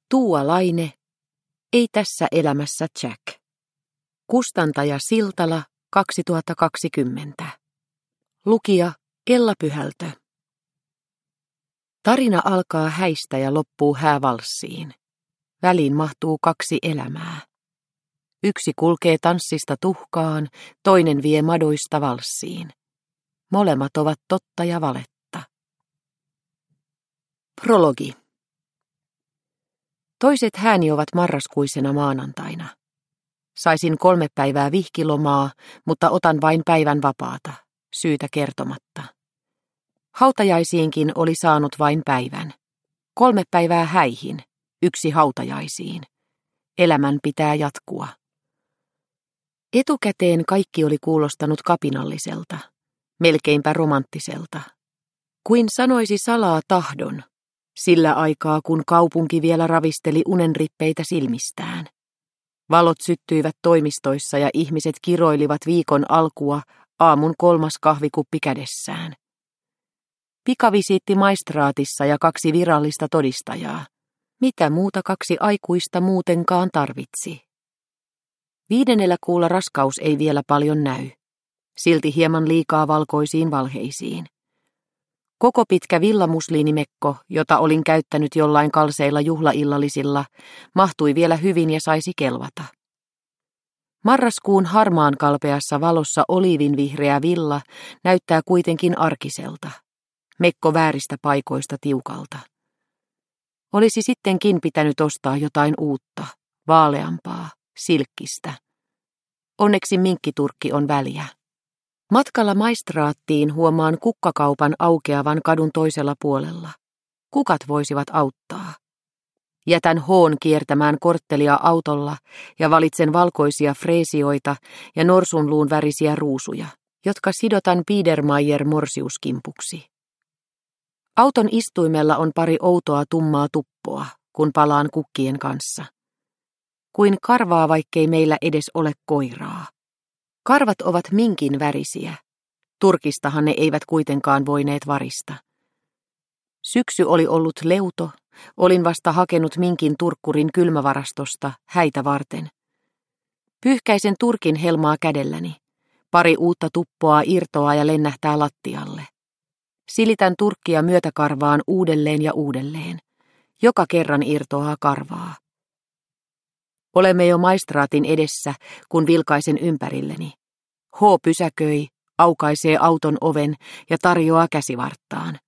Tuua Laine, Ei tässä elämässä Jack. Kustantaja Siltala, 2020. Lukija Ella Pyhältö. Tarina alkaa häistä ja loppuu häävalssiin. Väliin mahtuu 2 elämää. Yksi kulkee tanssista tuhkaan, toinen vie madoista valssiin. Molemmat ovat totta ja valetta. Prologi. Toiset hääni ovat marraskuisena maanantaina. Saisin 3 päivää vihkilomaa, mutta otan vain päivän vapaata, syytä kertomatta. Hautajaisiinkin oli saanut vain päivän. 3 päivää häihin, 1 hautajaisiin. Elämän pitää jatkua. Etukäteen kaikki oli kuulostanut kapinalliselta, melkeinpä romanttiselta. Kuin sanoisi salaa tahdon, sillä aikaa kun kaupunki vielä ravisteli unenrippeitä silmistään. Valot syttyivät toimistoissa ja ihmiset kiroilivat viikon alkua aamun 3. kahvikuppi kädessään. Pikavisiitti maistraatissa ja 2 virallista todistajaa. Mitä muuta 2 aikuista muutenkaan tarvitsi? 5. kuulla raskaus ei vielä paljon näy. Silti hieman liikaa valkoisiin valheisiin. Koko pitkä villamusliinimekko, jota olin käyttänyt jollain kalseilla juhlaillallisilla, mahtui vielä hyvin ja saisi kelvata. Marraskuun harmaan kalpeassa valossa oliivinvihreä villa näyttää kuitenkin arkiselta. Mekko vääristä paikoista tiukalta. Olisi sittenkin pitänyt ostaa jotain uutta, vaaleampaa, silkkistä. Onneksi minkkiturkki on väliä. Matkalla maistraattiin huomaan kukkakaupan aukeavan kadun toisella puolella. Kukat voisivat auttaa. Jätän H:n kiertämään korttelia autolla ja valitsen valkoisia freesioita ja norsunluun värisiä ruusuja, jotka sidotan Biedermeier morsiuskimpuksi. Auton istuimella on pari outoa tummaa tuppoa, kun palaan kukkien kanssa. Kuin karvaa, vaikkei meillä edes ole koiraa. Karvat ovat minkin värisiä. Turkistahan ne eivät kuitenkaan voineet varista. Syksy oli ollut leuto, olin vasta hakenut minkin turkkurin kylmävarastosta häitä varten. Pyyhkäisen turkin helmaa kädelläni. Pari uutta tuppoa irtoaa ja lennähtää lattialle. Silitän turkkia myötäkarvaan uudelleen ja uudelleen. Joka kerran irtoaa karvaa. Olemme jo maistraatin edessä, kun vilkaisen ympärilleni. H pysäköi, aukaisee auton oven ja tarjoaa käsivarttaan.